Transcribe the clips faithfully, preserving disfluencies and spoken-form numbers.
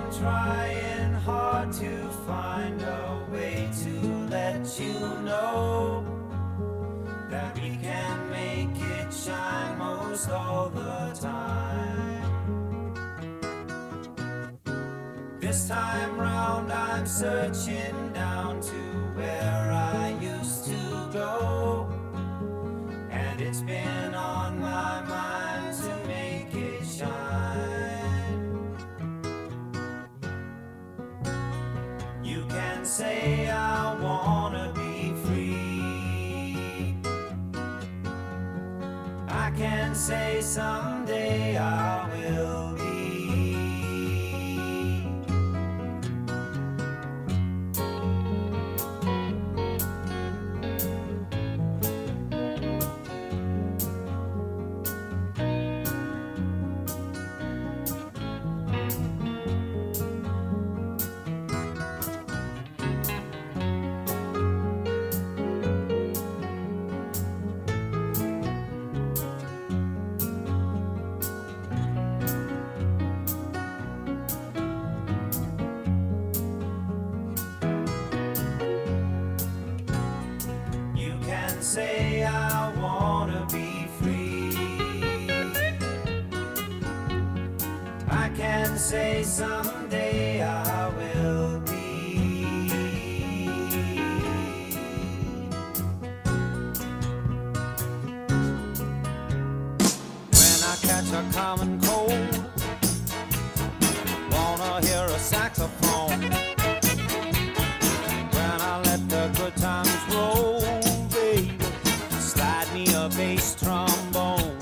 trying hard to find a way to let you know that we can make it shine most all the time. This time round I'm searching down to where I used to go, and it's been on my mind to make it shine. You can say I wanna be free, I can say someday I will be. Say I wanna be free, I can say someday I will be. When I catch a common cold, wanna hear a saxophone. When I let the good times roll, a bass trombone,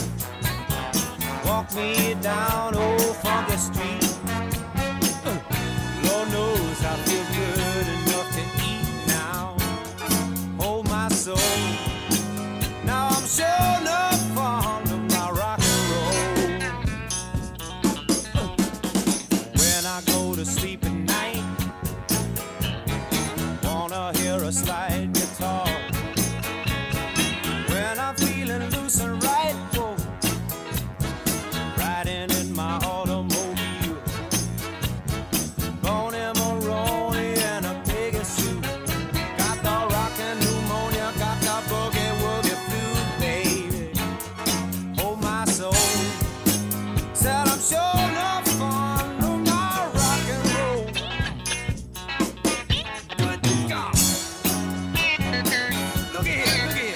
walk me down old funky street. uh, Lord knows I feel good enough to eat now. Hold my soul, now I'm sure enough fond of my rock and roll. uh, When I go to sleep at night, wanna hear a slide guitar. When I'm feeling loose and right, whoa, riding in my automobile, Boney Maroney and a piggy suit, got the rockin' pneumonia, got the boogie woogie flu, baby. Hold my soul, said I'm sure enough fond of my rock and roll. Good God, look at here, look at here.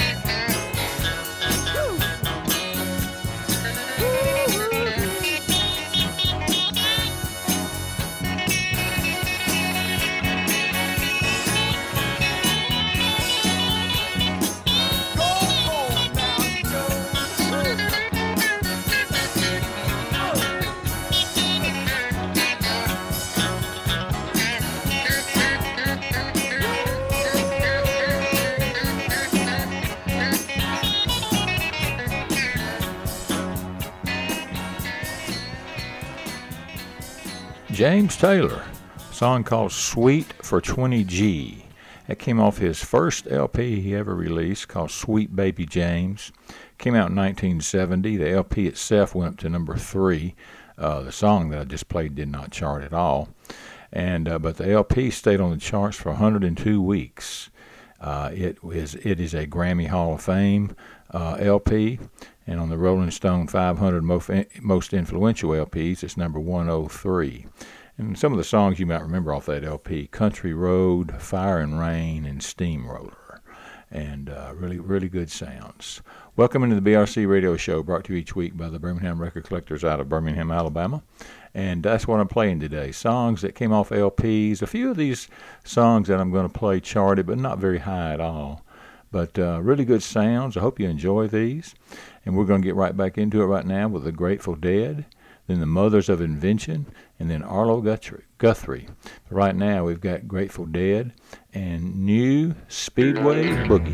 James Taylor, a song called Sweet for twenty G. That came off his first L P he ever released called Sweet Baby James. Came out in nineteen seventy. The L P itself went up to number three. Uh, the song that I just played did not chart at all. and uh, But the L P stayed on the charts for one hundred two weeks. Uh, it, is, it is a Grammy Hall of Fame uh, L P. And on the Rolling Stone five hundred most, most influential L Ps, it's number one oh three. And some of the songs you might remember off that L P: Country Road, Fire and Rain, and Steamroller. And uh, really, really good sounds. Welcome into the B R C Radio Show, brought to you each week by the Birmingham Record Collectors out of Birmingham, Alabama. And that's what I'm playing today, songs that came off L Ps. A few of these songs that I'm going to play charted, but not very high at all. But uh, really good sounds. I hope you enjoy these. And we're going to get right back into it right now with the Grateful Dead, then the Mothers of Invention, and then Arlo Guthrie. Guthrie. Right now we've got Grateful Dead and New Speedway Boogie.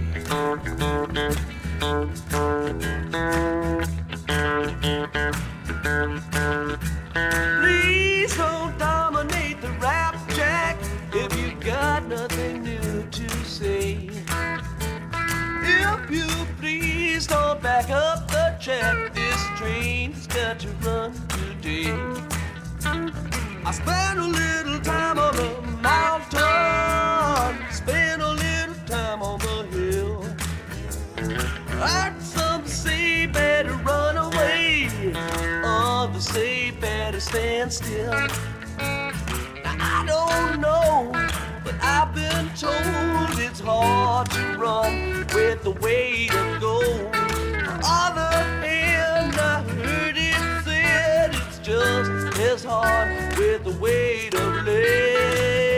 Please don't dominate the rap track if you got nothing new to say. If you please don't back up the track, this train's got to run today. I spent a little time on the mountain, spent a little time on the hill. Heard some say better run away, others say better stand still. Now, I don't know, but I've been told it's hard to run with the weight of gold. On the other hand, I heard it said it's just as hard with the weight of lead.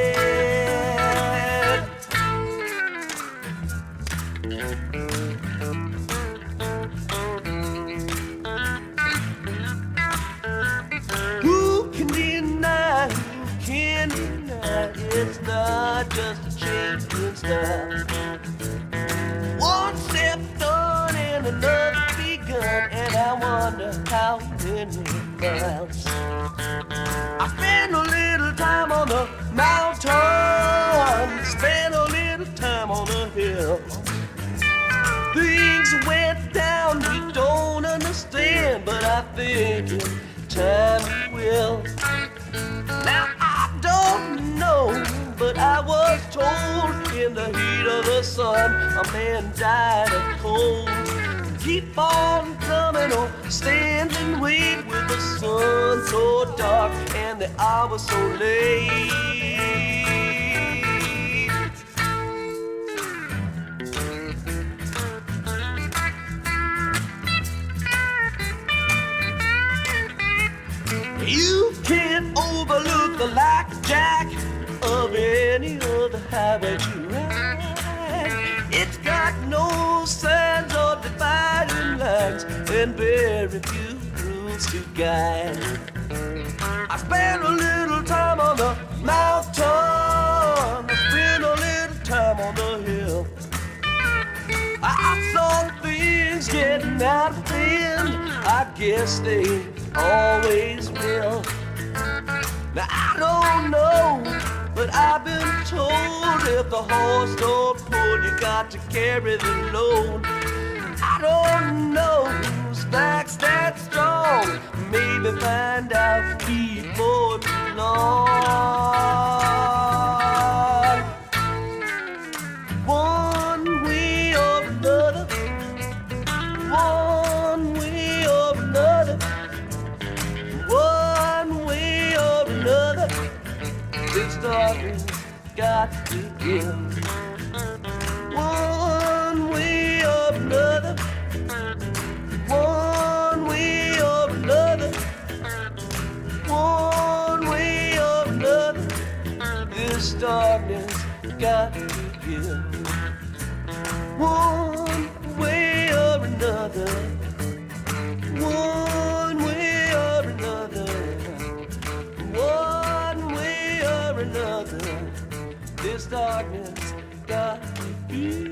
Who can deny, who can deny it's not just a change in style? One step done and another begun, and I wonder how many miles. I spent a little time on the mountain, spent a little time on the hill. Things went down we don't understand, but I think in time we will. Now I don't know, but I was told in the heat of the sun a man died of cold. Keep on coming on, stand and wait with the sun so dark and the hour so late. You can't overlook the blackjack of any other highway you ride. It's got no signs or dividing lines and very few rules to guide. I spent a little time on the mountain, I spent a little time on the hill. I saw things getting out of hand, I guess they always will. Now I don't know, but I've been told if the horse don't pull, you got to carry the load. I don't know whose back's that strong, maybe find out before too long. One way or another, one way or another, one way or another, this darkness got to give. One way or another, one way or another, one way or another, this darkness got to give. One way or another, one way or another, one way or another, this darkness got to give.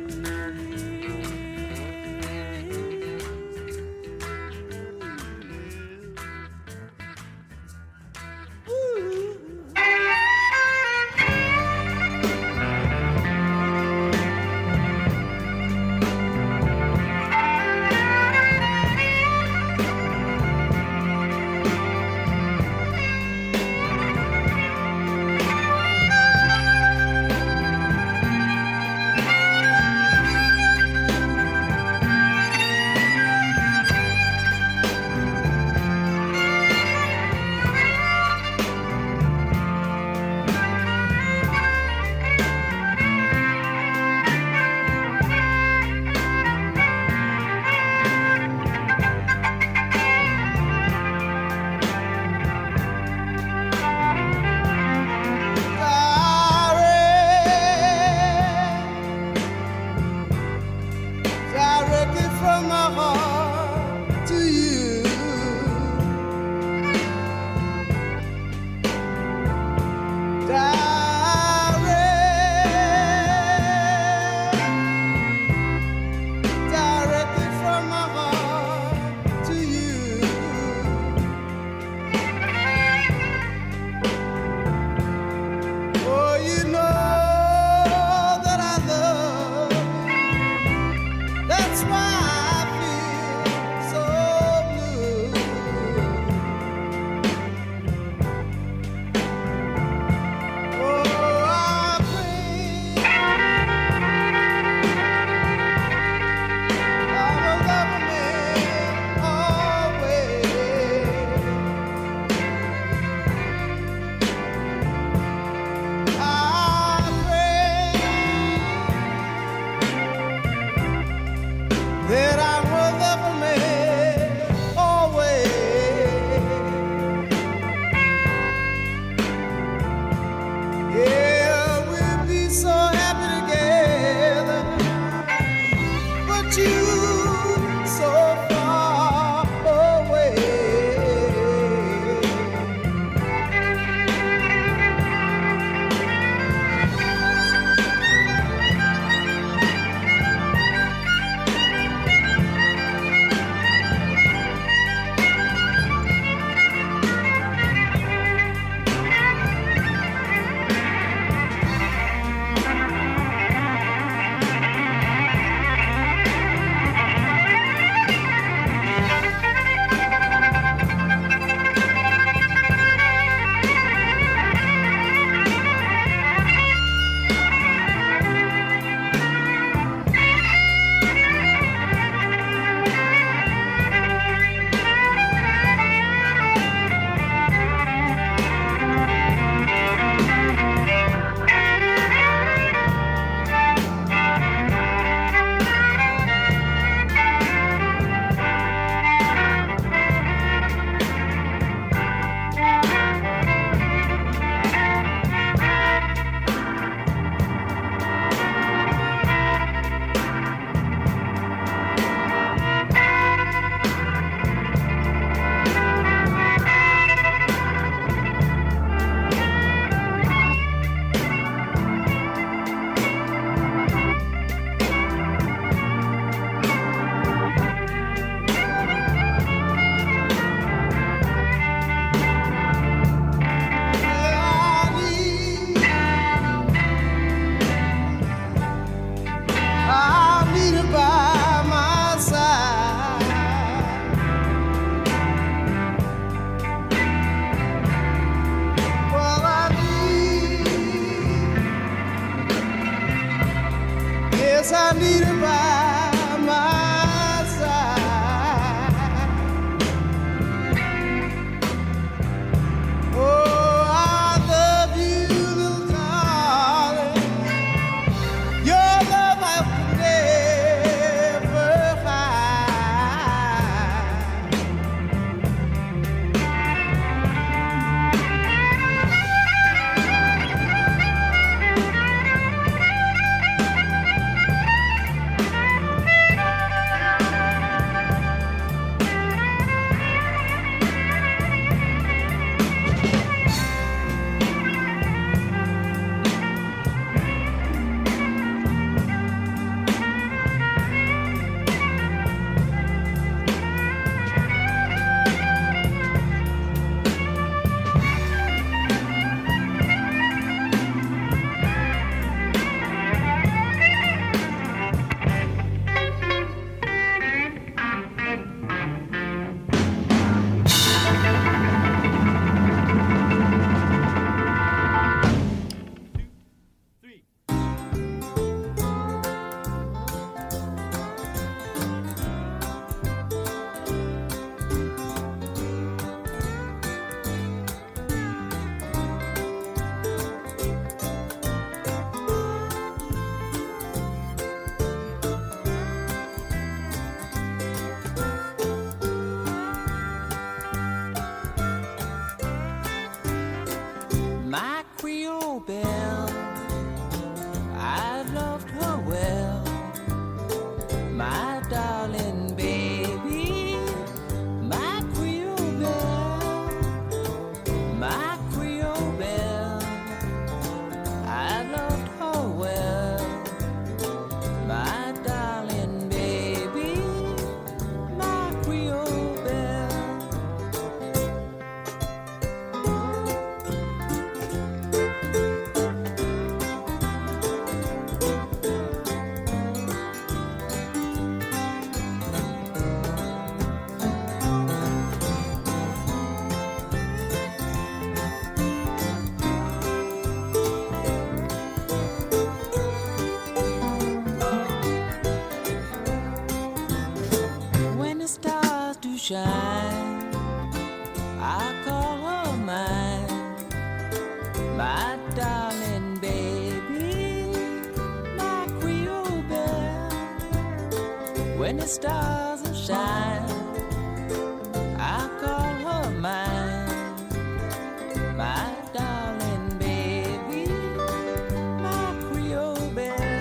the stars do shine, I call her mine, my darling baby, my Creole belle. When the stars will shine, I call her mine, my darling baby, my Creole belle.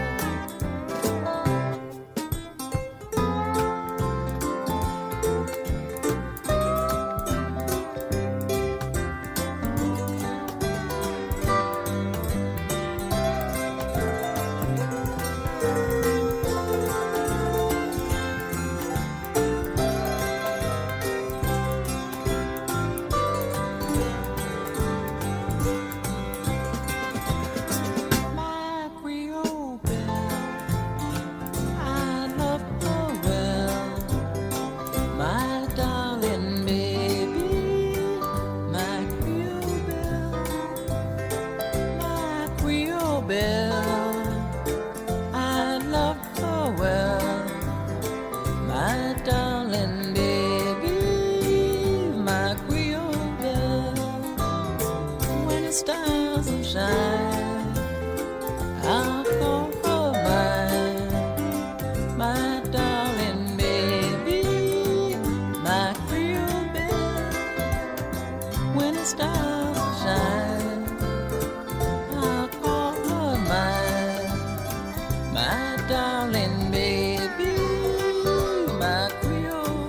Stars will shine, I'll call her mine, my darling baby, my Creole belle. When the stars will shine, I'll call her mine, my darling baby, my Creole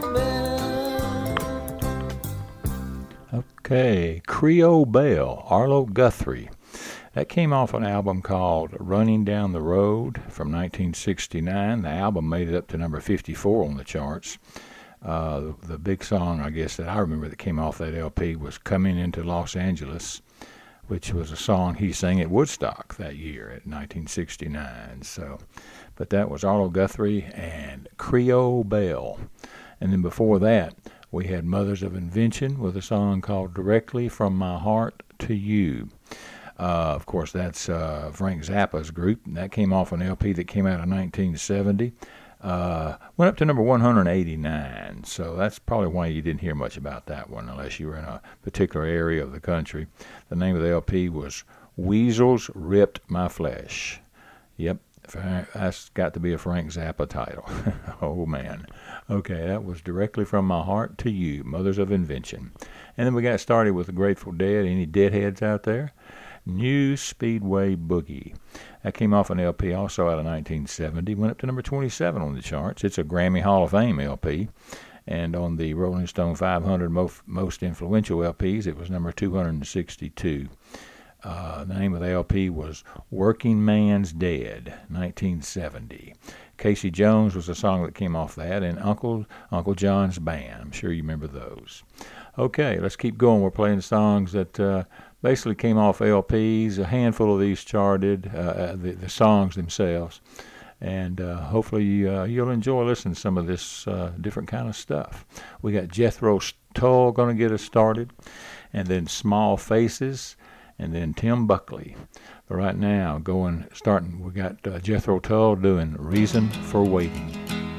belle. Okay, Creole Belle, Arlo Guthrie. That came off an album called Running Down the Road from nineteen sixty-nine. The album made it up to number fifty-four on the charts. Uh, the, the big song, I guess, that I remember that came off that L P was Coming Into Los Angeles, which was a song he sang at Woodstock that year in nineteen sixty-nine. So, but that was Arlo Guthrie and Creole Belle. And then before that, we had Mothers of Invention with a song called Directly From My Heart to You. Uh, of course, that's uh, Frank Zappa's group, and that came off an L P that came out in nineteen seventy. Uh, went up to number one hundred eighty-nine, so that's probably why you didn't hear much about that one unless you were in a particular area of the country. The name of the L P was Weasels Ripped My Flesh. Yep, that's got to be a Frank Zappa title. Oh, man. Okay, that was Directly From My Heart to You, Mothers of Invention. And then we got started with the Grateful Dead. Any Deadheads out there? New Speedway Boogie. That came off an L P also out of nineteen seventy. Went up to number twenty-seven on the charts. It's a Grammy Hall of Fame L P. And on the Rolling Stone five hundred most, most influential L Ps, it was number two hundred sixty-two. Uh, the name of the L P was Working Man's Dead, nineteen seventy. Casey Jones was the song that came off that, and Uncle Uncle John's Band. I'm sure you remember those. Okay, let's keep going. We're playing songs that uh, basically came off L Ps. A handful of these charted, uh, the, the songs themselves. And uh, hopefully uh, you'll enjoy listening to some of this uh, different kind of stuff. We got Jethro Tull going to get us started, and then Small Faces, and then Tim Buckley. But right now, going, starting, we got uh, Jethro Tull doing Reason for Waiting.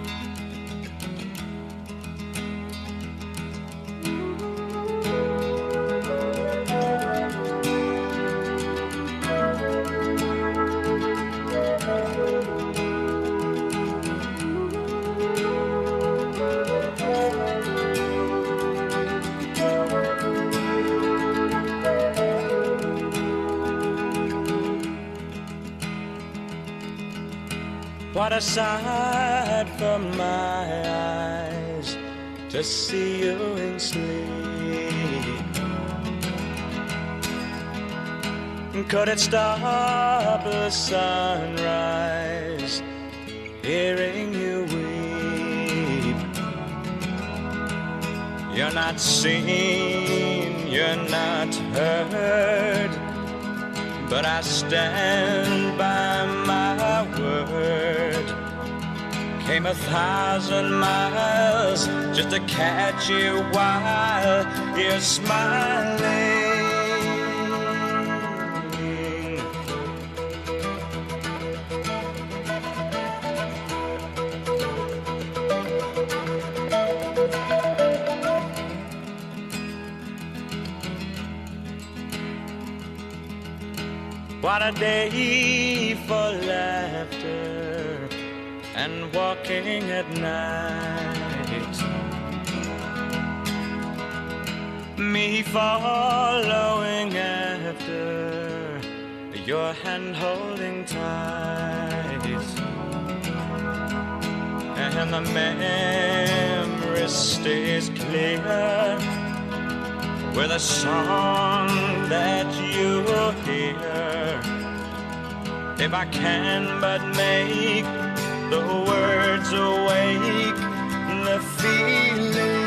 What a sight for my eyes to see you in sleep. Could it stop the sunrise, hearing you weep? You're not seen, you're not heard, but I stand by my word. Came a thousand miles just to catch you while you're smiling. What a day for laughter and walking at night. Me following after, your hand holding tight. And the memory stays clear with a song that you'll hear. If I can but make the words awake the feeling.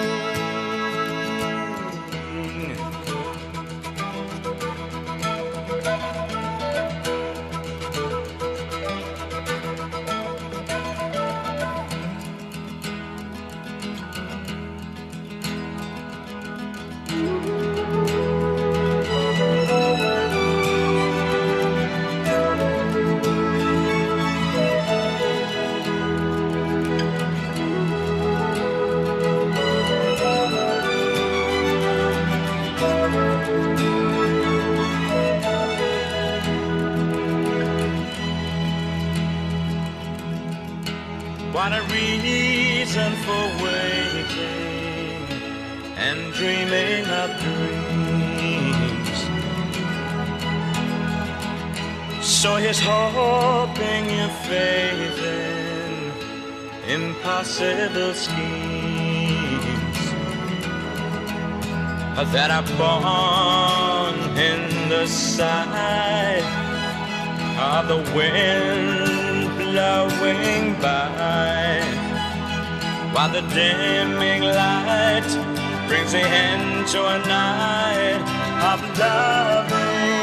What a reason for waiting and dreaming of dreams. So here's hoping you faith in impossible schemes that are born in the sight of the wind blowing by, while the dimming light brings the end to a night of loving.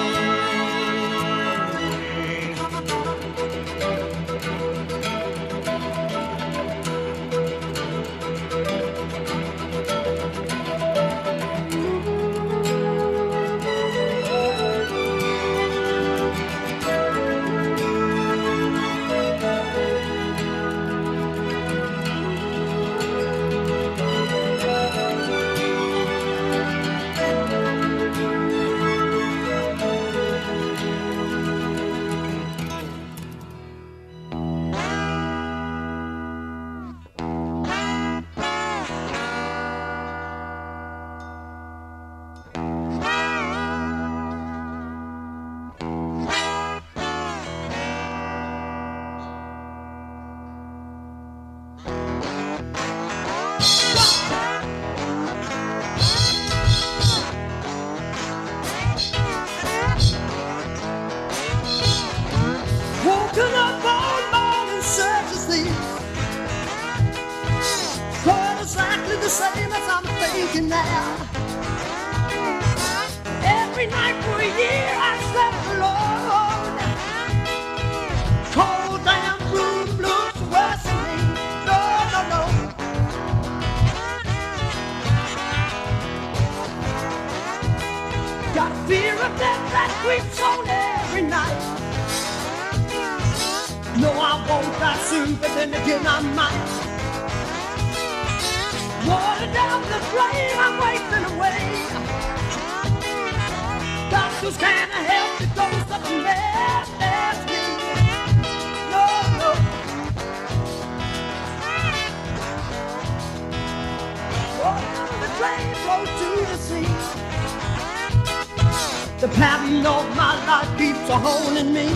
The pattern of my life keeps a holding me.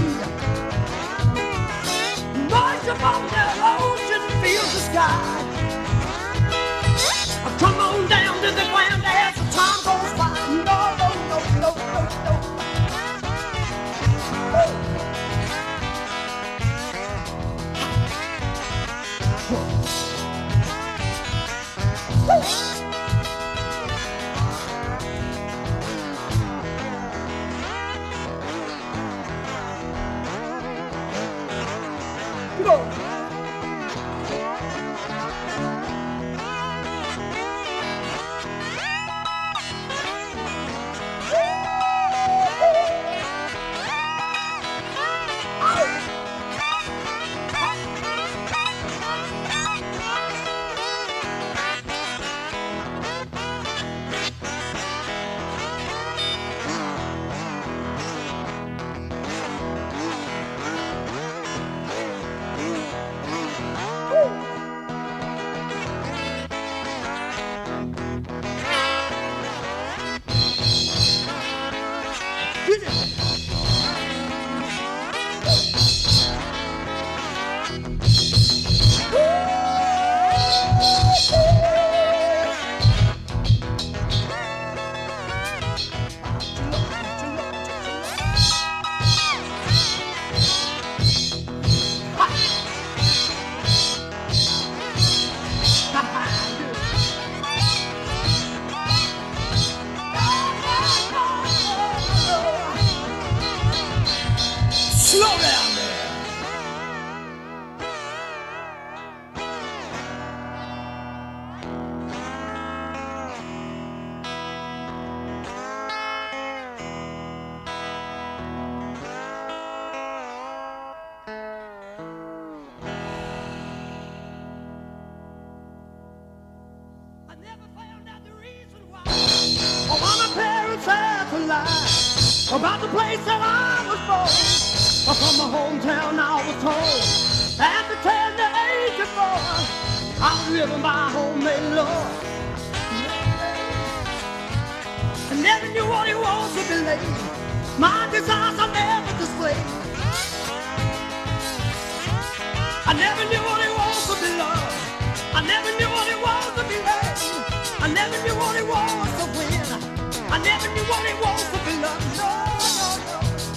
Noise above the ocean fills the sky. I come on down to the ground as the time goes by. No, no, no, no, no, no. lie about the place that I was born. From my hometown I was told at the tender age of four I was living by homemade law. I never knew what it was to be late. My desires I never displayed. I never knew what it was to be loved. I never knew what it was to be loved. I never knew what it was to win. I never knew what it was to be loved. No, no, no.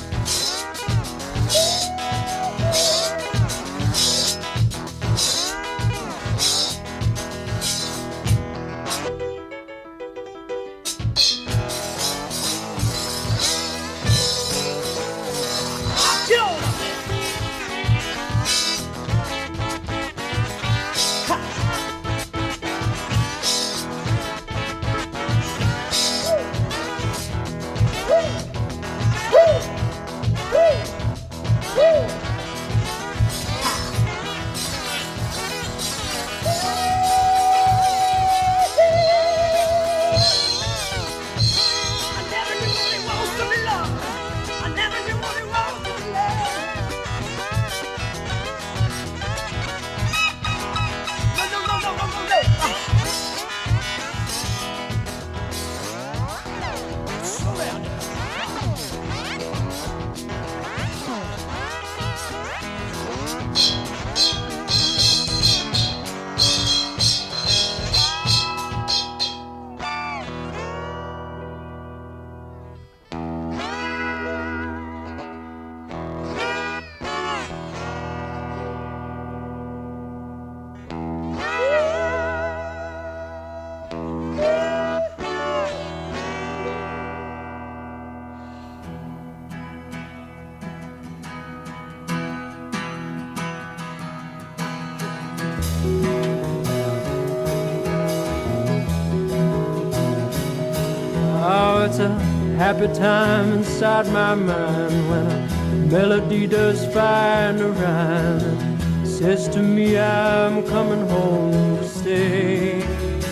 It's a happy time inside my mind when a melody does find a rhyme and says to me I'm coming home to stay.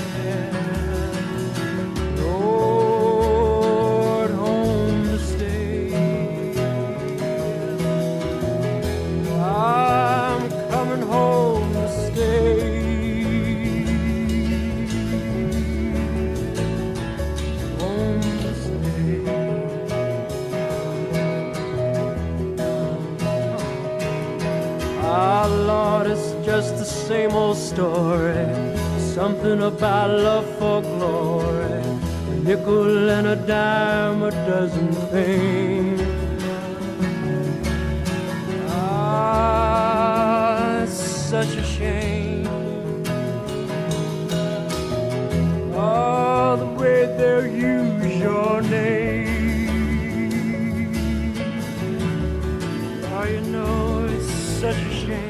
Lord, home to stay. I'm coming home to stay. Just the same old story, something about love for glory, a nickel and a dime, a dozen things. Ah, it's such a shame. Oh, the way they'll use your name. Oh, you know, it's such a shame.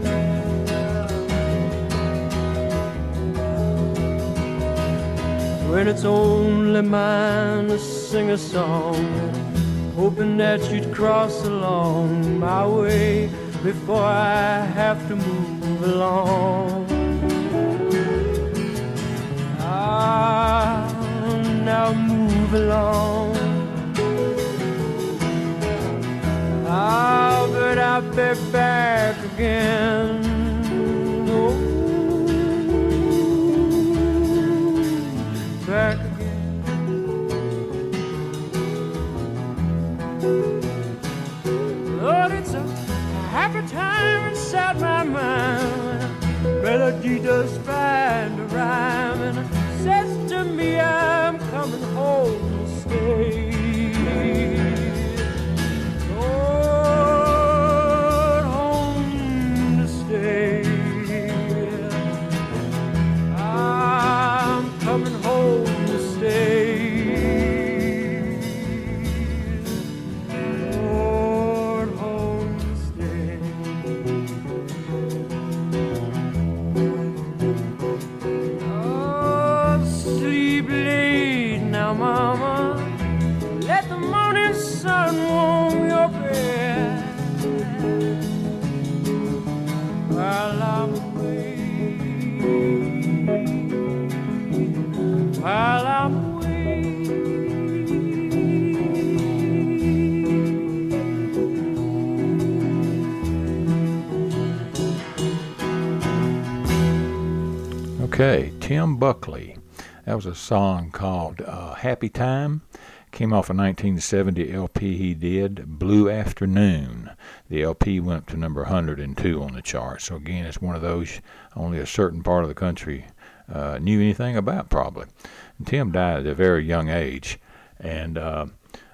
When it's only mine to sing a song, hoping that you'd cross along my way before I have to move along. Ah, now move along. Ah, but I'll be back again. Oh, back again. Lord, it's a happy time inside my mind. Melody does find a rhyme and it says to me I'm coming home to stay. Lord, home to Okay, Tim Buckley. That was a song called uh, Happy Time. Came off a nineteen seventy L P he did, Blue Afternoon. The L P went up to number one hundred two on the chart. So again, it's one of those only a certain part of the country uh, knew anything about, probably. And Tim died at a very young age. And uh,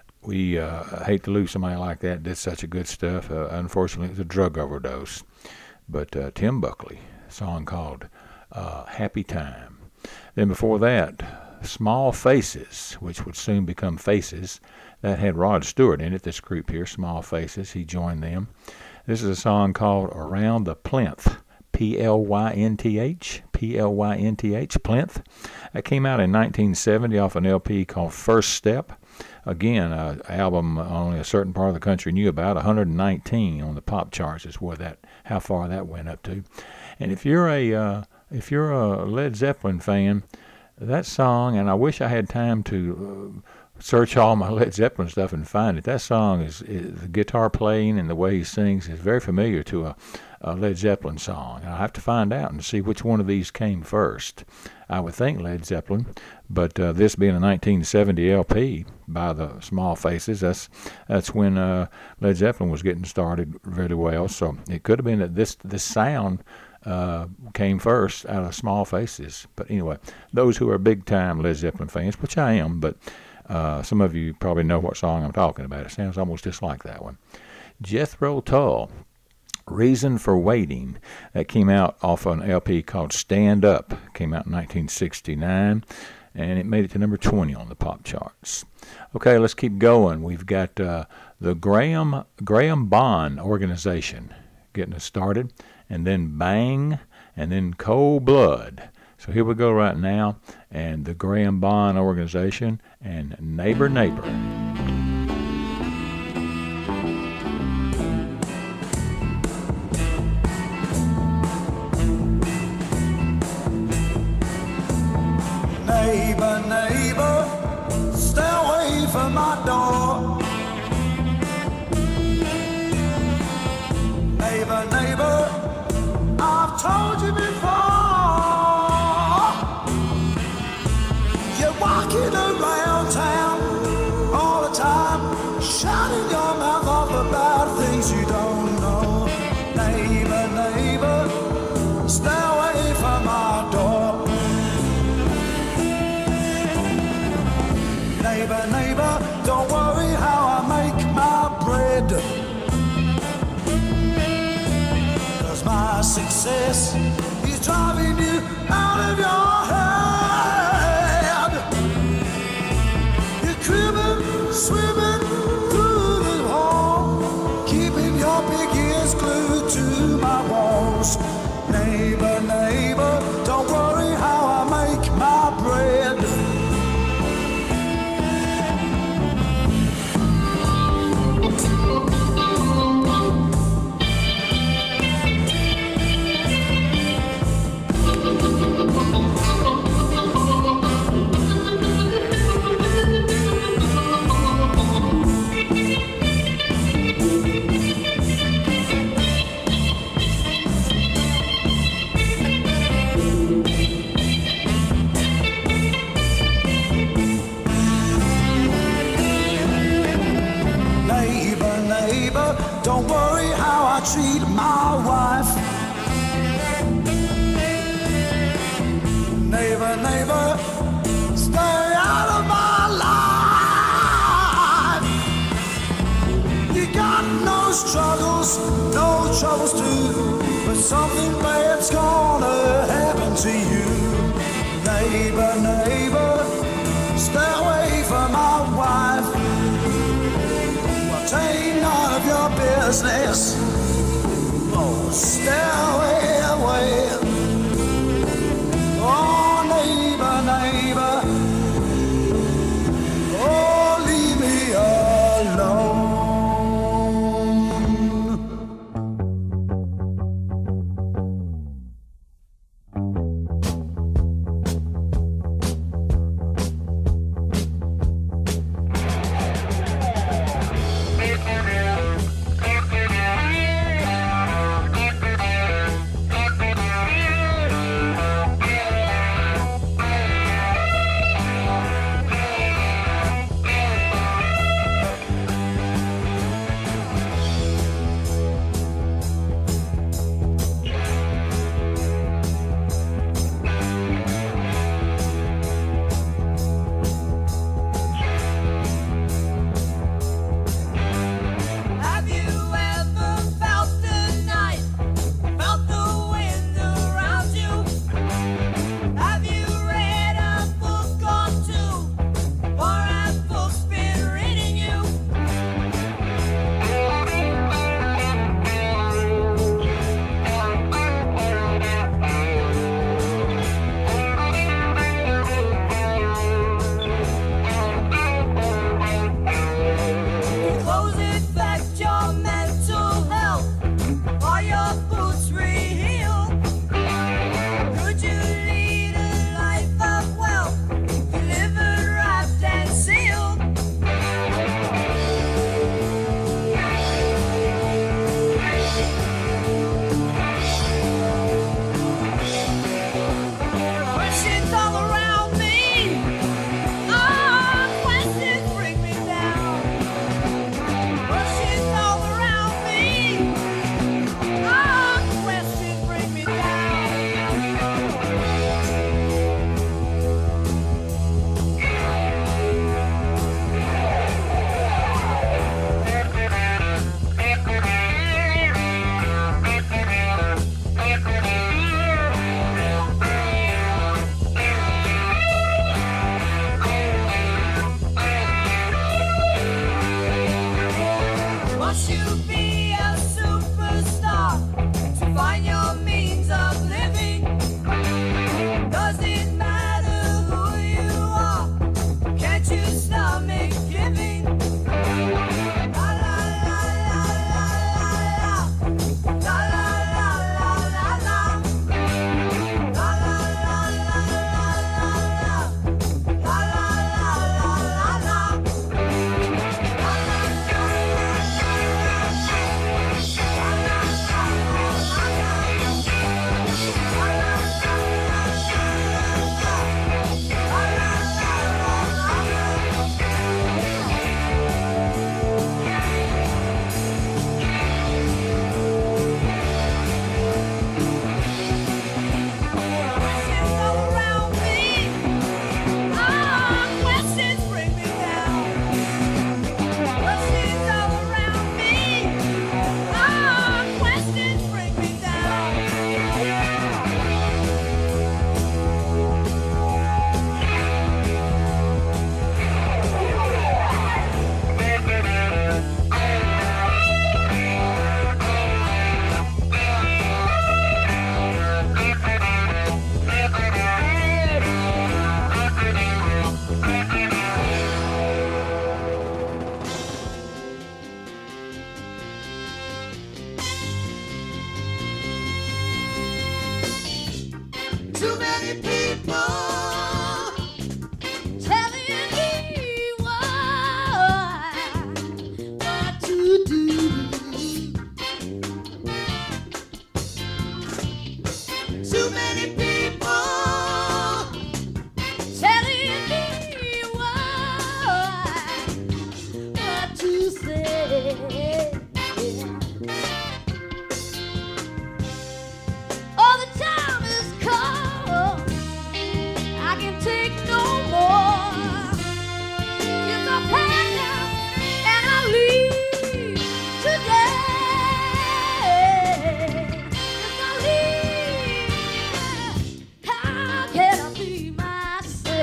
we uh, hate to lose somebody like that, did such a good stuff. Uh, unfortunately, it was a drug overdose. But uh, Tim Buckley, a song called uh, Happy Time. Then before that, Small Faces, which would soon become Faces. That had Rod Stewart in it, this group here, Small Faces. He joined them. This is a song called Around the Plinth, P L Y N T H, P L Y N T H, Plinth. That came out in nineteen seventy off an L P called First Step. Again, an album only a certain part of the country knew about, one hundred nineteen on the pop charts is where that, how far that went up to. And if you're a uh, if you're a Led Zeppelin fan, that song, and I wish I had time to uh, search all my Led Zeppelin stuff and find it. That song is, is the guitar playing and the way he sings is very familiar to a, a Led Zeppelin song. And I'll have to find out and see which one of these came first. I would think Led Zeppelin, but uh, this being a nineteen seventy L P by the Small Faces, that's that's when uh, Led Zeppelin was getting started really well. So it could have been that this this sound uh, came first out of Small Faces. But anyway, those who are big-time Led Zeppelin fans, which I am, but uh, some of you probably know what song I'm talking about. It sounds almost just like that one. Jethro Tull, Reason for Waiting. That came out off an L P called Stand Up. Came out in nineteen sixty-nine, and it made it to number twenty on the pop charts. Okay, let's keep going. We've got uh, the Graham Graham Bond Organization getting us started, and then Bang, and then Cold Blood. So here we go right now, and the Graham Bond Organization and Neighbor Neighbor. Neighbor, neighbor, stay away from my door. Neighbor, neighbor, I've told you before. You're walking around town all the time, shouting your mouth off about things you don't know. Neighbor, neighbor, stay away from my door. Neighbor, neighbor, don't worry how I make my bread, 'cause my success is driving you out of your head. You're cribbing, swimming through the hall, keeping your big ears glued to my walls. Neighbor, neighbor, don't worry how I make my bread. Don't worry how I treat my wife. Neighbor, neighbor, stay out of my life. You got no struggles, no troubles too, but something bad's gonna happen to you. Neighbor, neighbor, stay away from my wife. Ain't none of your business. Oh, stay away, away. Oh, neighbor, neighbor. Oh, leave me alone.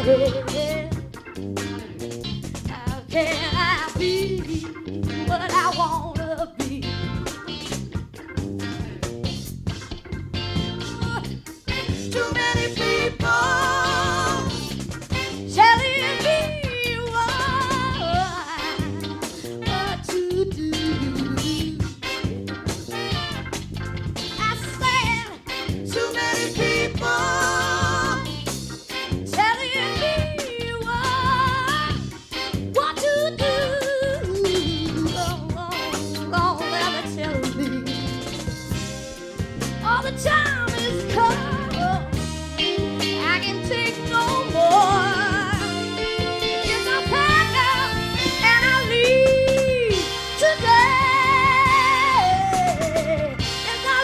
baby. How can I be what I wanna be? Too many people telling me what, what to do. I said, too many people telling me what, what to do. Oh, oh, oh, let me tell me, all the time is come. I can take no more. Get my pack up and I leave today. Yes, I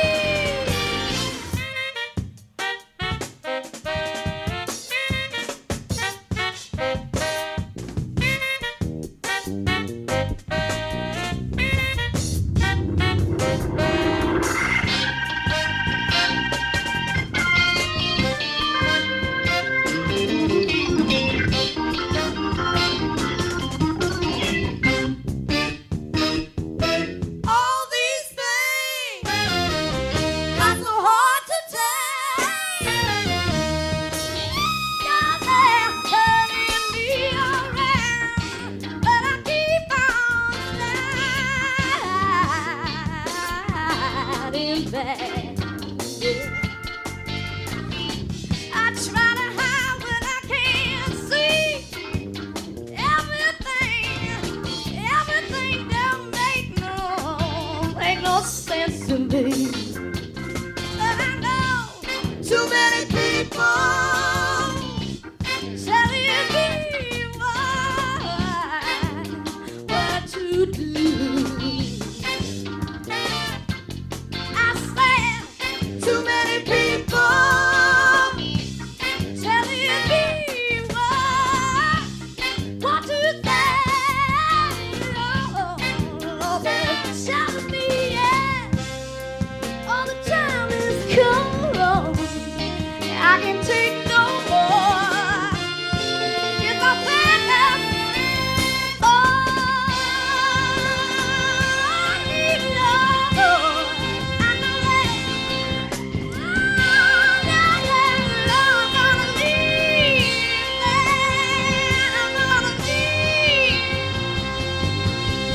all these things are so hard to take. Yeah, they're turning me around, but I keep on sliding back. I try to hide when I can't see everything, everything that make no, make no sense to me. But I know too many people telling me what, what to do. I said, too many people telling me what, what to say. Oh, oh, they're telling me, yeah, all the time is come. I can take no more. Get my back up. Oh, I need love. I know that. Oh, yeah, yeah, Lord, I'm gonna leave. Man, I'm gonna leave.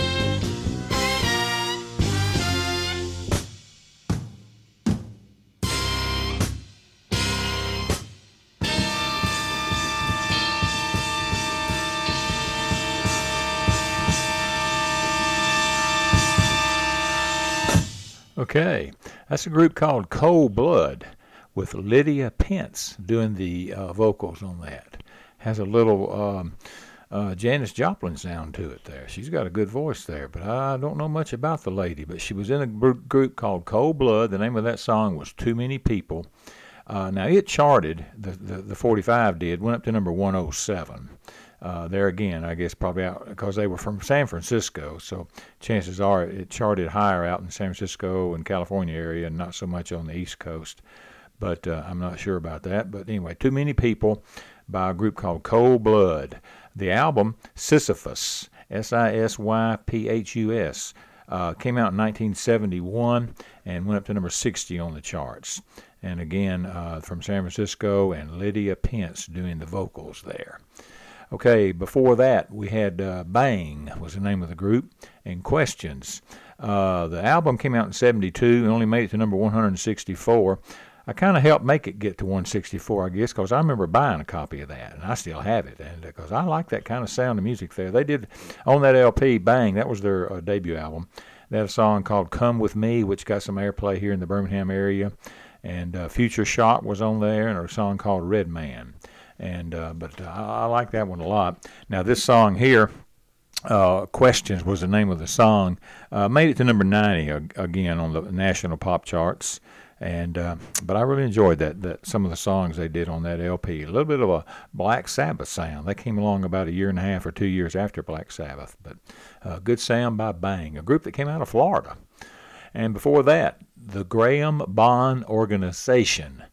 Okay, that's a group called Cold Blood with Lydia Pence doing the uh, vocals on that. Has a little um, uh, Janis Joplin sound to it there. She's got a good voice there, but I don't know much about the lady. But she was in a gr- group called Cold Blood. The name of that song was Too Many People. Uh, now, it charted, the, the, the forty-five did, went up to number one oh seven. Uh, there again, I guess probably out because they were from San Francisco, so chances are it charted higher out in San Francisco and California area and not so much on the East Coast. But uh, I'm not sure about that. But anyway, Too Many People by a group called Cold Blood. The album Sisyphus, S I S Y P H U S, uh, came out in nineteen seventy-one and went up to number sixty on the charts. And again, uh, from San Francisco, and Lydia Pence doing the vocals there. Okay, before that, we had uh, Bang was the name of the group, and Questions. Uh, the album came out in seventy-two and only made it to number one hundred sixty-four. I kind of helped make it get to one sixty-four, I guess, because I remember buying a copy of that, and I still have it, and because I like that kind of sound of music there. They did, on that L P, Bang, that was their uh, debut album. They had a song called Come With Me, which got some airplay here in the Birmingham area, and uh, Future Shock was on there, and a song called Red Man. And uh, but uh, I, I like that one a lot. Now this song here, uh, Questions was the name of the song, uh, made it to number ninety uh, again on the national pop charts. And uh, but I really enjoyed that that some of the songs they did on that L P. A little bit of a Black Sabbath sound. They came along about a year and a half or two years after Black Sabbath. But uh, good sound by Bang, a group that came out of Florida. And before that, the Graham Bond Organization.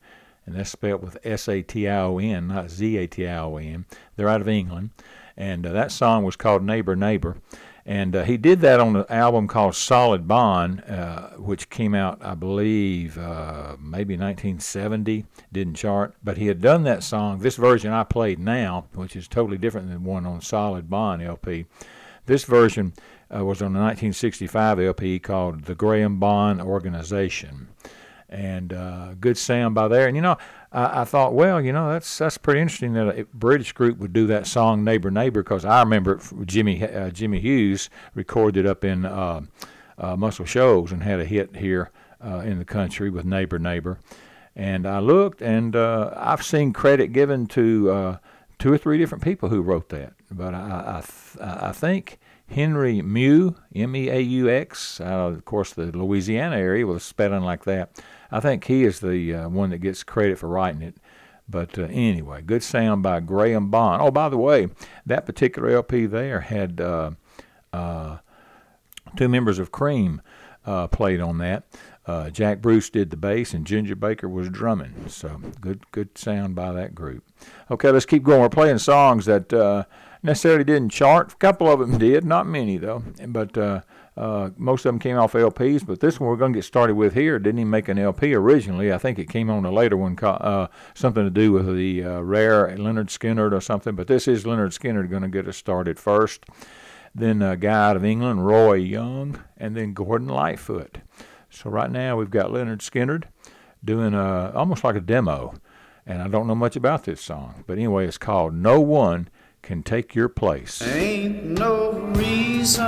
and that's spelled with S A T I O N, not Z A T I O N. They're out of England, and uh, that song was called Neighbor, Neighbor. And uh, he did that on an album called Solid Bond, uh, which came out, I believe, uh, maybe nineteen seventy. Didn't chart. But he had done that song, this version I played now, which is totally different than the one on Solid Bond L P. This version uh, was on a nineteen sixty-five L P called The Graham Bond Organization. And uh, good sound by there. And, you know, I, I thought, well, you know, that's that's pretty interesting that a British group would do that song Neighbor, Neighbor, because I remember Jimmy uh, Jimmy Hughes recorded up in uh, uh, Muscle Shoals and had a hit here uh, in the country with Neighbor, Neighbor. And I looked, and uh, I've seen credit given to uh, two or three different people who wrote that. But I, I, th- I think Henry Mew, M E A U X, uh, of course, the Louisiana area with a spelling like that. I think he is the uh, one that gets credit for writing it. But uh, anyway, good sound by Graham Bond. Oh, by the way, that particular L P there had uh, uh, two members of Cream uh, played on that. Uh, Jack Bruce did the bass, and Ginger Baker was drumming. So good, good sound by that group. Okay, let's keep going. We're playing songs that uh, necessarily didn't chart. A couple of them did, not many though. But uh, uh, most of them came off L Ps. But this one we're going to get started with here didn't even make an L P originally. I think it came on a later one, called, uh, something to do with the uh, rare Leonard Skinner or something. But this is Leonard Skinner going to get us started first. Then a guy out of England, Roy Young, and then Gordon Lightfoot. So right now we've got Leonard Skinner doing a, almost like a demo. And I don't know much about this song. But anyway, it's called No One Can Take Your Place. Ain't no reason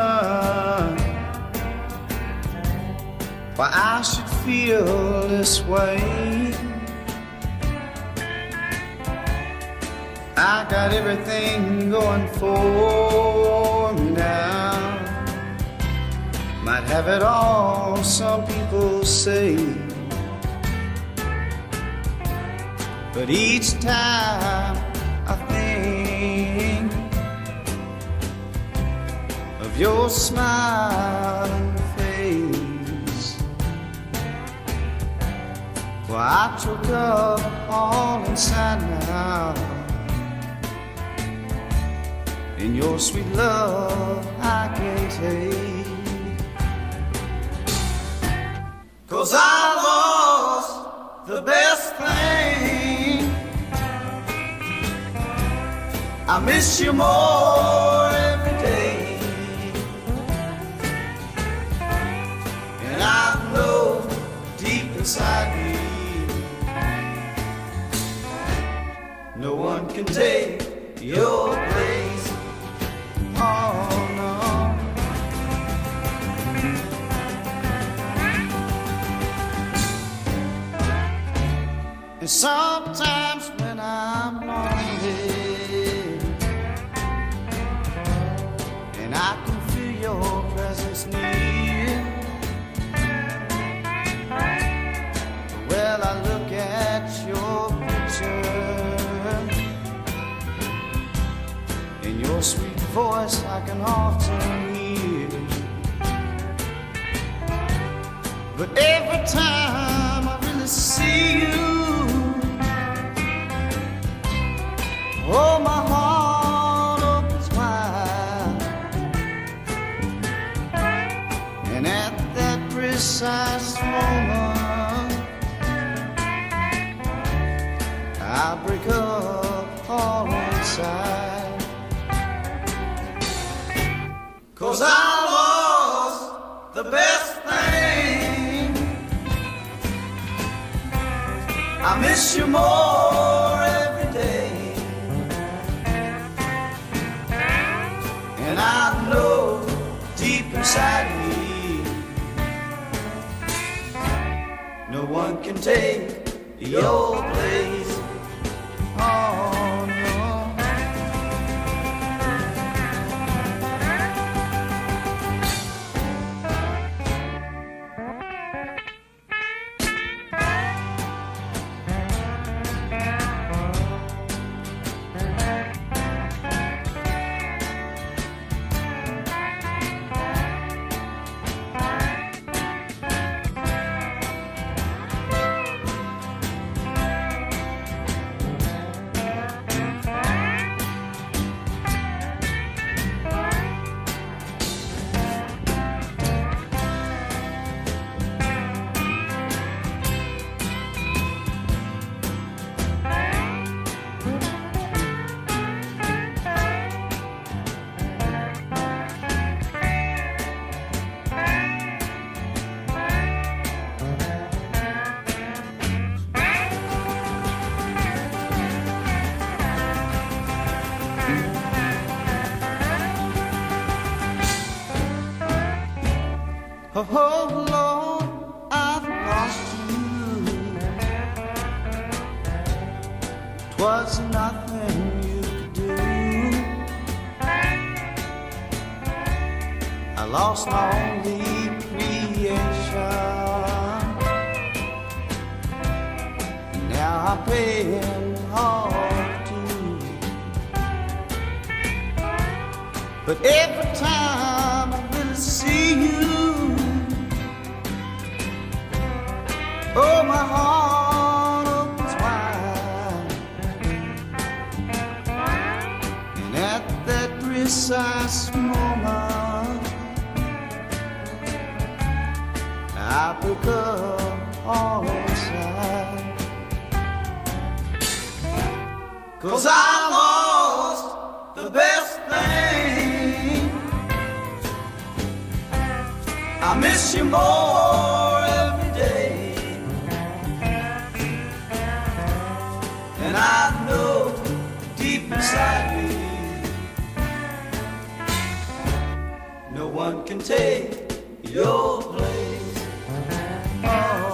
why I should feel this way. I got everything going for me now. Might have it all, some people say. But each time I think of your smiling face, well, I choke up all inside now. And your sweet love I can't take. 'Cause I lost the best thing. I miss you more every day. And I know deep inside me, no one can take your place. Oh no. And sometimes when I'm lonely and I can feel your presence near, well, I look at your picture, in your sweet voice I can often hear. But every time I really see you, oh, my heart opens wide. And at that precise moment, I break up all inside. 'Cause I lost the best thing. I miss you more every day. And I know deep inside me, no one can take your place. Oh no. nothing you could do. I lost my only creation. Now I'm paying hard to. But every time I really see you, oh, my heart opens wide. And at that precise moment, I pick up all inside. 'Cause I lost the best thing. I miss you more every day. And I know deep inside me, no one can take your place. Oh,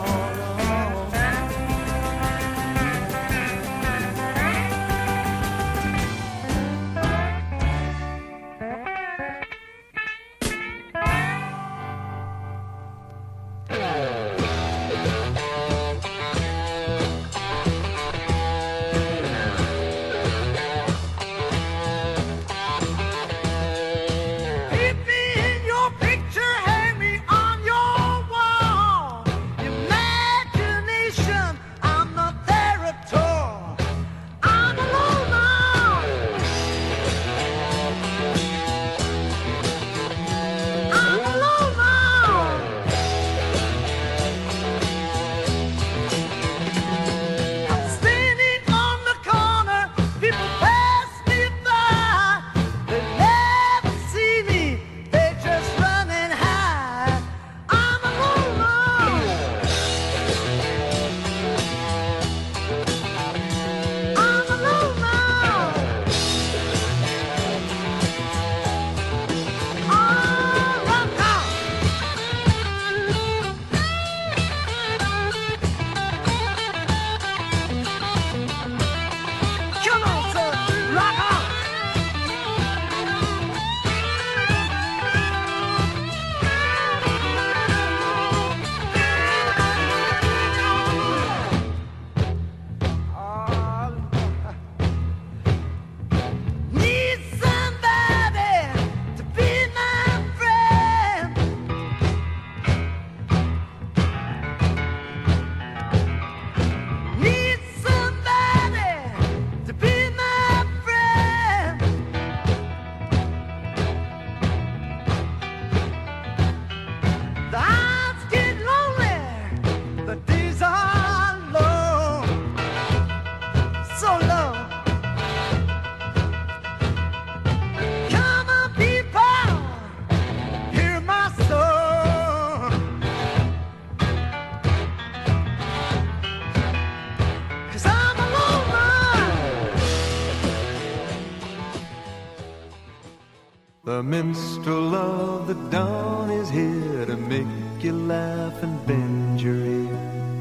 The minstrel of the dawn is here to make you laugh and bend your ear.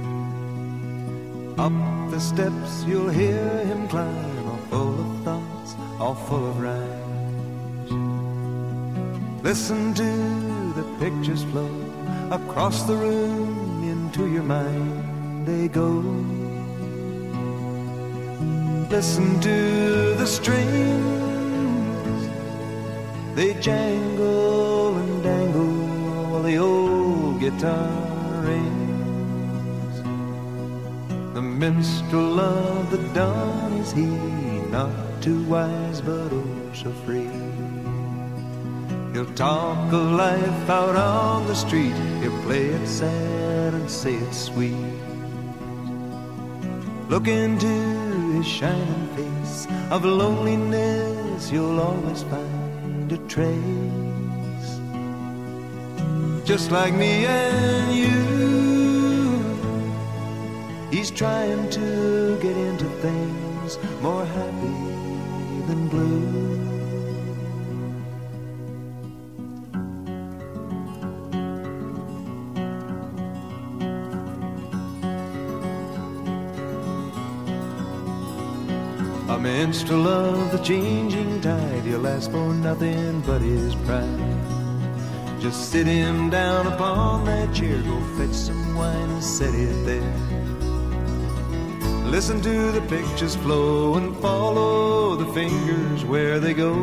Up the steps you'll hear him climb, all full of thoughts, all full of rhymes. Listen to the pictures flow across the room, into your mind they go. Listen to the strings, they jangle and dangle while the old guitar rings. The minstrel of the dawn is he, not too wise but oh so free. He'll talk of life out on the street, he'll play it sad and say it sweet. Look into his shining face, of loneliness you'll always find a trace. Just like me and you, he's trying to get into things more happy than blue. A minstrel of the changing tide, he'll ask for nothing but his pride. Just sit him down upon that chair, go fetch some wine and set it there. Listen to the pictures flow and follow the fingers where they go.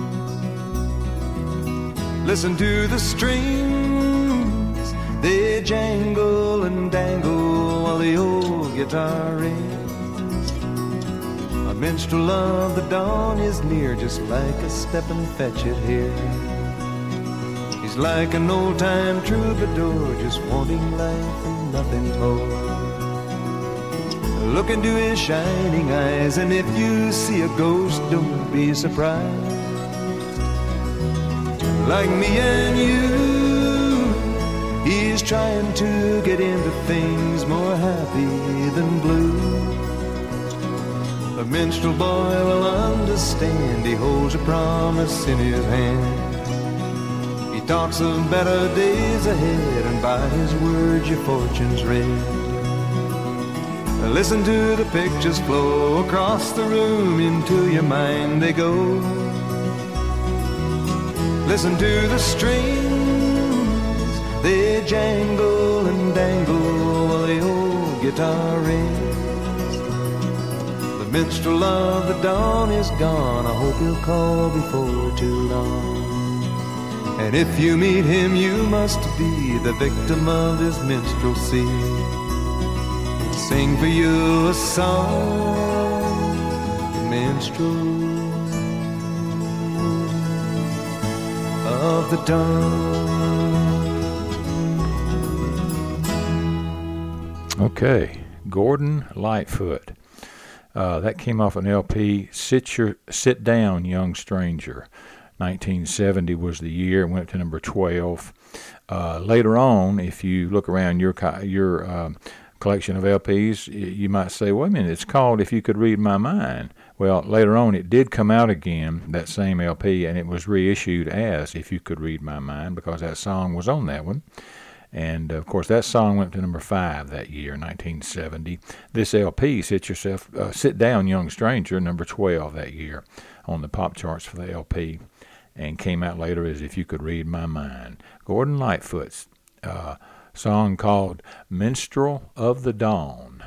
Listen to the strings, they jangle and dangle while the old guitar rings. A minstrel of the dawn is near, just like a step and fetch it here. He's like an old-time troubadour, just wanting life and nothing more. Look into his shining eyes, and if you see a ghost, don't be surprised. Like me and you, he's trying to get into things more happy than blue. The minstrel boy will understand, he holds a promise in his hand. He talks of better days ahead, and by his words your fortune's read. Listen to the pictures flow across the room, into your mind they go. Listen to the strings, they jangle and dangle while the old guitar rings. The minstrel of the dawn is gone, I hope he'll call before too long. And if you meet him, you must be the victim of his minstrelsy. Sing for you a song, minstrel of the dawn. Okay, Gordon Lightfoot. Uh, that came off an L P, Sit Your Sit Down, Young Stranger. nineteen seventy was the year. It went to number twelve. Uh, later on, if you look around your your uh, collection of L Ps, you might say, wait a minute, it's called If You Could Read My Mind. Well, later on it did come out again, that same L P, and it was reissued as If You Could Read My Mind because that song was on that one. And, of course, that song went to number five that year, nineteen seventy. This L P, Sit Yourself, uh, Sit Down, Young Stranger, number twelve that year on the pop charts for the L P, and came out later as If You Could Read My Mind. Gordon Lightfoot's uh, song called Minstrel of the Dawn.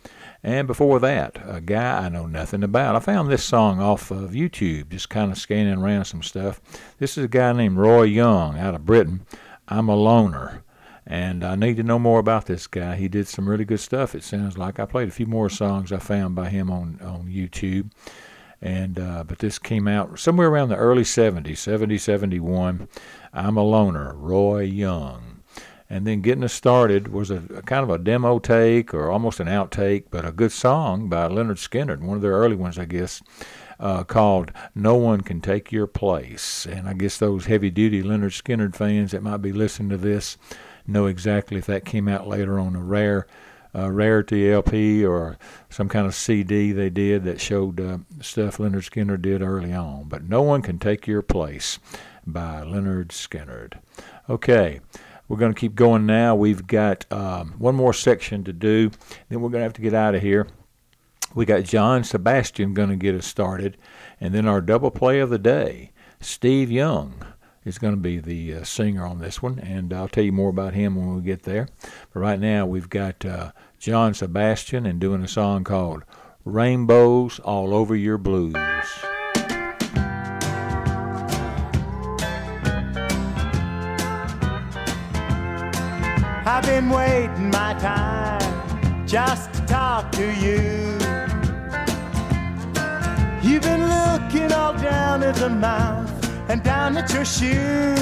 And before that, a guy I know nothing about. I found this song off of YouTube, just kind of scanning around some stuff. This is a guy named Roy Young out of Britain. I'm a Loner. And I need to know more about this guy. He did some really good stuff, it sounds like. I played a few more songs I found by him on, on YouTube. And uh, but this came out somewhere around the early seventies, seventy, seventy-one. I'm a Loner, Roy Young. And then getting us started was a, a kind of a demo take or almost an outtake, but a good song by Lynyrd Skynyrd, one of their early ones, I guess, uh, called No One Can Take Your Place. And I guess those heavy-duty Lynyrd Skynyrd fans that might be listening to this know exactly if that came out later on a rare uh, rarity L P or some kind of C D they did that showed uh, stuff Lynyrd Skynyrd did early on. But No One Can Take Your Place by Lynyrd Skynyrd. Okay, we're going to keep going now. We've got um, one more section to do, then we're going to have to get out of here. We got John Sebastian going to get us started, and then our double play of the day, Steve Young is going to be the uh, singer on this one, and I'll tell you more about him when we get there. But right now we've got uh, John Sebastian and doing a song called Rainbows All Over Your Blues. I've been waiting my time just to talk to you. You've been looking all down at the mouth and down at your shoe.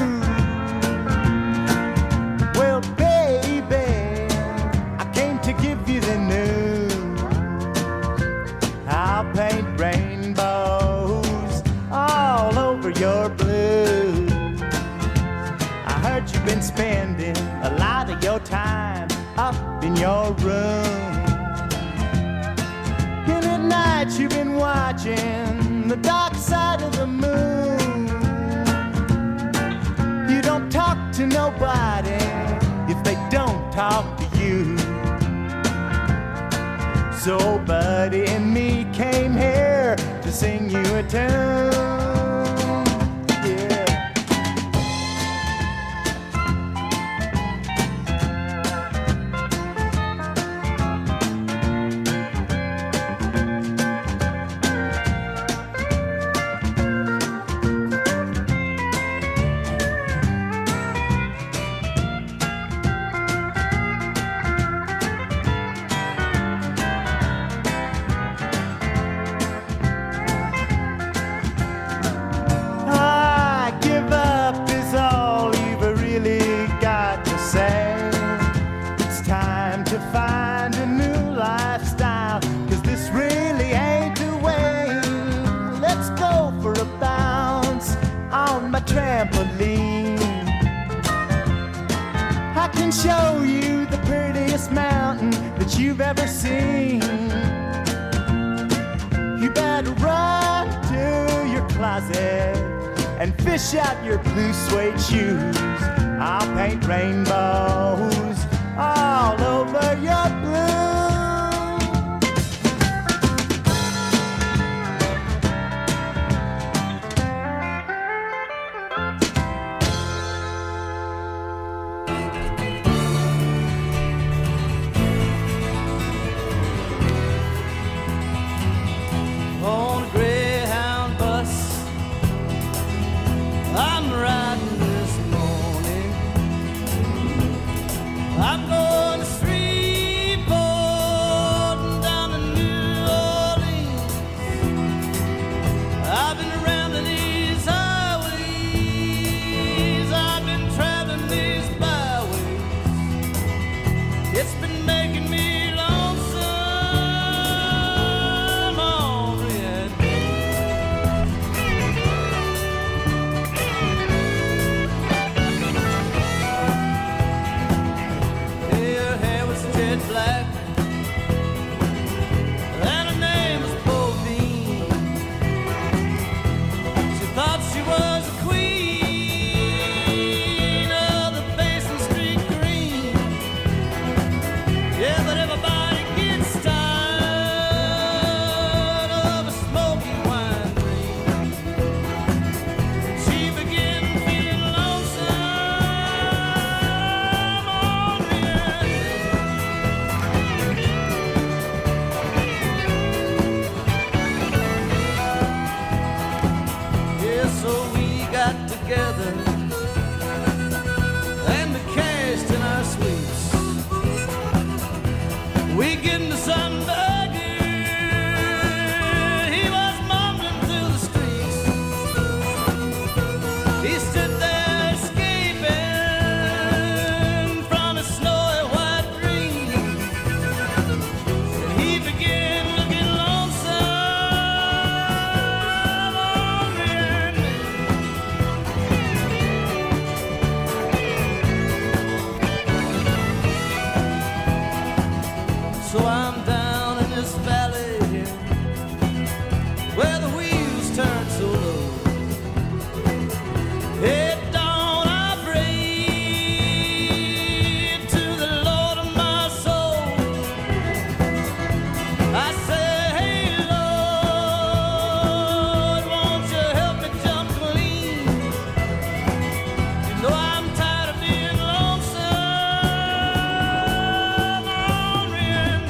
Well, baby, I came to give you the news. I'll paint rainbows all over your blues. I heard you've been spending a lot of your time up in your room. And at night you've been watching the dark side of the moon. You don't talk to nobody if they don't talk to you. So buddy and me came here to sing you a tune. Yeah. I give up is all you've really got to say. It's time to find a new lifestyle, 'cause this really ain't the way. Let's go for a bounce on my trampoline. I can show you the prettiest mountain that you've ever seen. You better run to your closet and fish out your blue suede shoes. I'll paint rainbows all over your blue. On a Greyhound bus, I'm riding this morning. I'm going to Shreveport and down to New Orleans. I've been around these highways, I've been traveling these byways. It's been making me lonesome every day. Her hair was jet black, and her name was Pauline. She thought she was a queen of the Basin Street Green. Yeah, but everybody gets tired of a smoky wine dream. She began feeling lonesome on the end. Yeah, so we got together and we cashed in our sweeps. We get into some burger, he was mumbling through the streets. He stood there escaping from a snowy white dream. And he began looking lonesome on the end. So I'm down in this valley here, where the wheels turn so low. At dawn I pray to the Lord of my soul. I say, hey Lord, won't you help me jump clean? You know I'm tired of being lonesome on the end.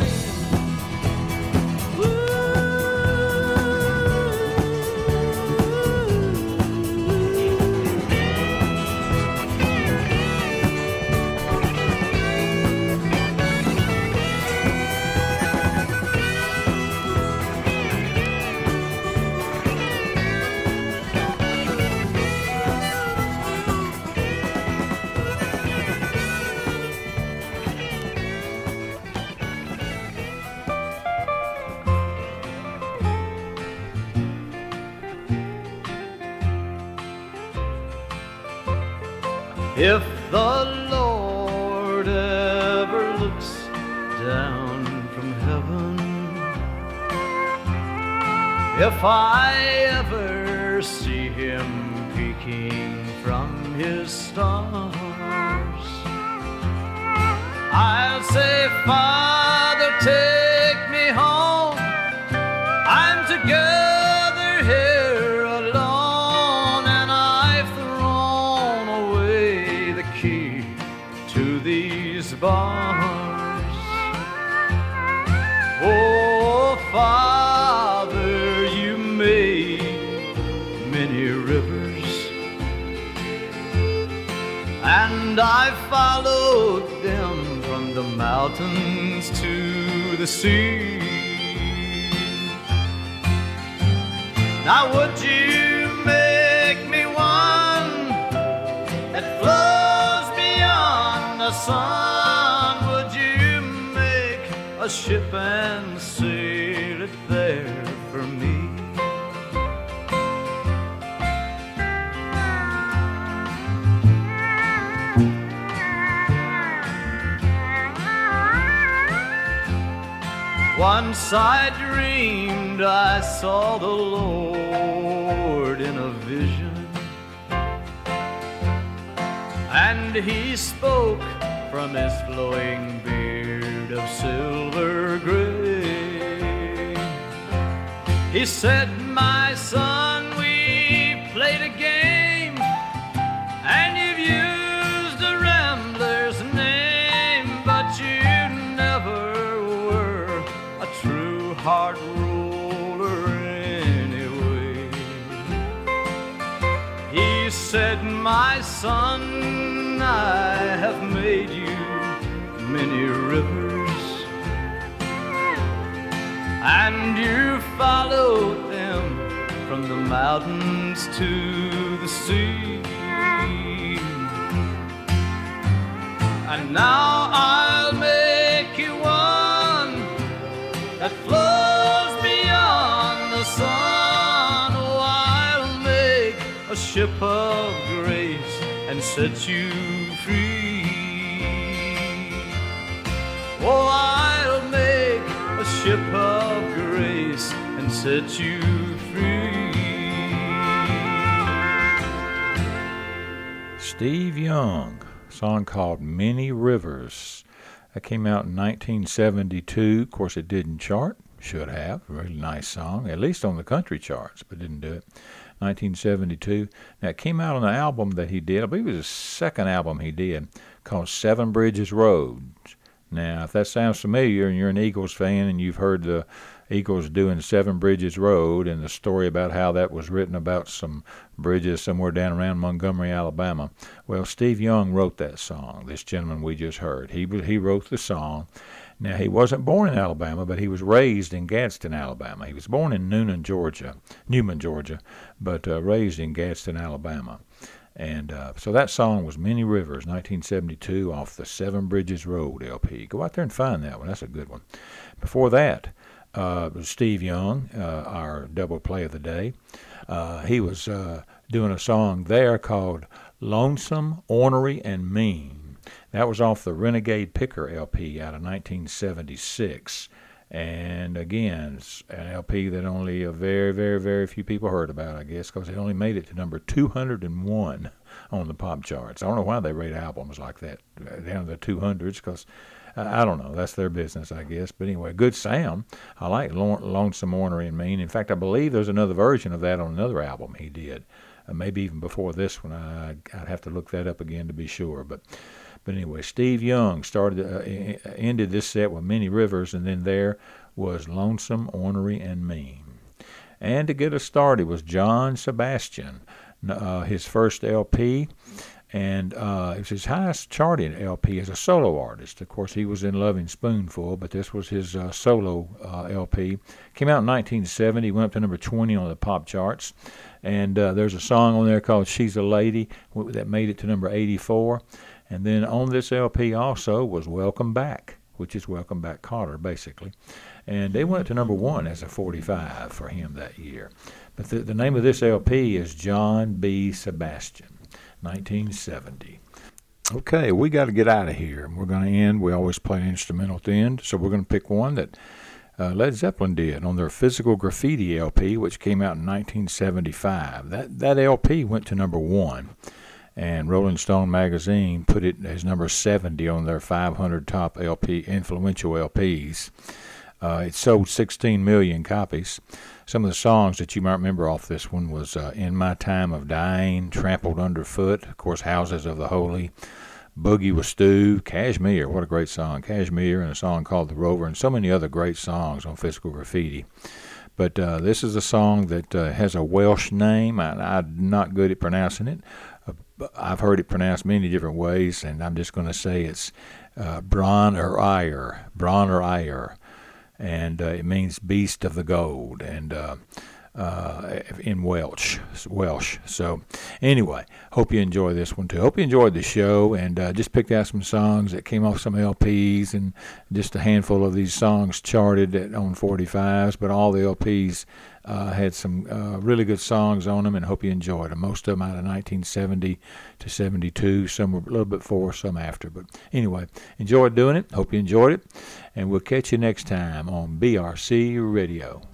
If the Lord ever looks down from heaven, if I ever see him peeking from his stars, I'll say, Father, take me home. I'm together many rivers, and I followed them from the mountains to the sea. Now would you make me one that flows beyond the sun? Would you make a ship and sail it there for me? Once I dreamed I saw the Lord in a vision, and he spoke from his flowing beard of silver gray. He said, my son, we played a game, and you've used a rambler's name, but you never were a true heart roller anyway. He said, my son, I have made you many rivers, and you followed them from the mountains to the sea. And now I'll make you one that flows beyond the sun. Oh, I'll make a ship of grace and set you free. Oh, I'll make a ship of grace and set you free. Steve Young, a song called Many Rivers. That came out in nineteen seventy-two. Of course, it didn't chart. Should have. A really nice song, at least on the country charts, but didn't do it. nineteen seventy-two. Now, it came out on the album that he did. I believe it was the second album he did, called Seven Bridges Road. Now, if that sounds familiar and you're an Eagles fan and you've heard the Eagles doing Seven Bridges Road and the story about how that was written about some bridges somewhere down around Montgomery, Alabama, well, Steve Young wrote that song, this gentleman we just heard. He he wrote the song. Now, he wasn't born in Alabama, but he was raised in Gadsden, Alabama. He was born in Newnan, Georgia, Newman, Georgia, but uh, raised in Gadsden, Alabama. And uh, so that song was Many Rivers, nineteen seventy-two, off the Seven Bridges Road L P. Go out there and find that one. That's a good one. Before that uh, was Steve Young, uh, our double play of the day. Uh, he was uh, doing a song there called Lonesome, Ornery, and Mean. That was off the Renegade Picker L P out of nineteen seventy-six. And again, it's an L P that only a very, very, very few people heard about, I guess, because it only made it to number two hundred one on the pop charts. I don't know why they rate albums like that, down to the two hundreds, because uh, I don't know. That's their business, I guess. But anyway, good sound. I like Lonesome, Ornery, and Mean. In fact, I believe there's another version of that on another album he did, uh, maybe even before this one. I, I'd have to look that up again to be sure. But But anyway, Steve Young started, uh, ended this set with Many Rivers, and then there was Lonesome, Ornery, and Mean. And to get us started was John Sebastian, uh, his first L P, and uh, it was his highest charting L P as a solo artist. Of course, he was in Loving Spoonful, but this was his uh, solo uh, L P. Came out in nineteen seventy, went up to number twenty on the pop charts, and uh, there's a song on there called She's a Lady that made it to number eighty-four. And then on this L P also was Welcome Back, which is Welcome Back Kotter, basically. And they went to number one as a forty-five for him that year. But the, the name of this L P is John B. Sebastian, nineteen seventy. Okay, we got to get out of here. We're going to end. We always play an instrumental at the end, so we're going to pick one that uh, Led Zeppelin did on their Physical Graffiti L P, which came out in nineteen seventy-five. That, that L P went to number one. And Rolling Stone magazine put it as number seventy on their five hundred top L P influential L Ps. Uh, it sold sixteen million copies. Some of the songs that you might remember off this one was uh, In My Time of Dying, Trampled Underfoot, of course, Houses of the Holy, Boogie with Stu, Kashmir, what a great song, Kashmir, and a song called The Rover, and so many other great songs on Physical Graffiti. But uh, this is a song that uh, has a Welsh name. I, I'm not good at pronouncing it. Uh, I've heard it pronounced many different ways, and I'm just going to say it's uh, Bron or Ire, Bron or Ire, and uh, it means beast of the gold, and uh, uh, in Welsh. Welsh. So anyway, hope you enjoy this one too. Hope you enjoyed the show, and uh, just picked out some songs that came off some L Ps, and just a handful of these songs charted at, on forty-fives, but all the L Ps uh, had some uh, really good songs on them, and hope you enjoyed them. Most of them out of nineteen seventy to seventy-two, some were a little bit before, some after. But anyway, enjoyed doing it. Hope you enjoyed it, and we'll catch you next time on B R C Radio.